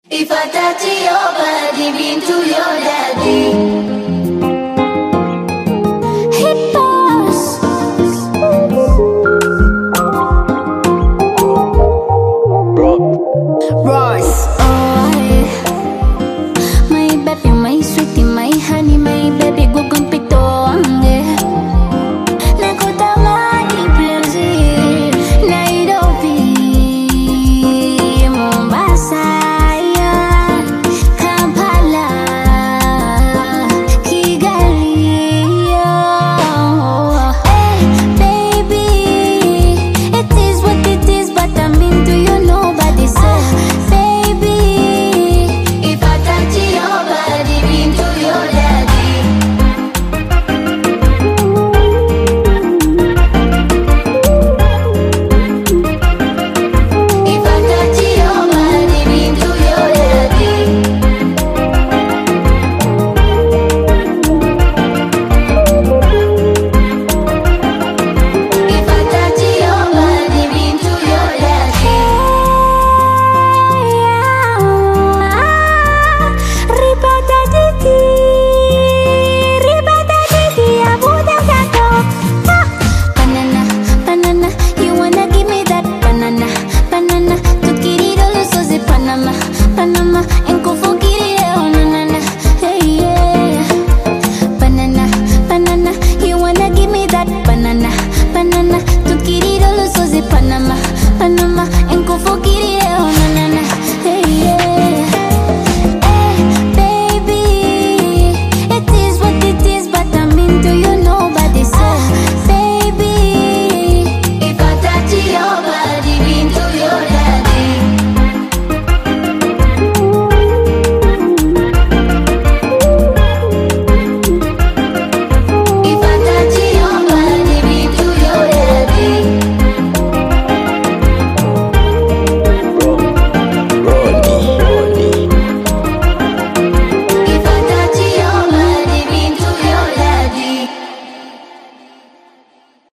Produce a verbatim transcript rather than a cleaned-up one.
If I touch your body, mean to your daddy. Hit boss. Royce. Oh, my baby, my sweetie, my honey, my baby, gugun pito ange. Nakutamani plaisir, Nairobi, Mombasa, Kampala, Kigali. Hey, baby, it is what it is, but I'm into you, nobody says. Baby, if I touch your body, into your daddy. If I touch your body, into your daddy. If I touch your body, into your daddy. Ribata diti, ribata diti, abuda gato. Banana, banana, you wanna give me that banana, banana. Tukiri dolo sozi Panama, Panama.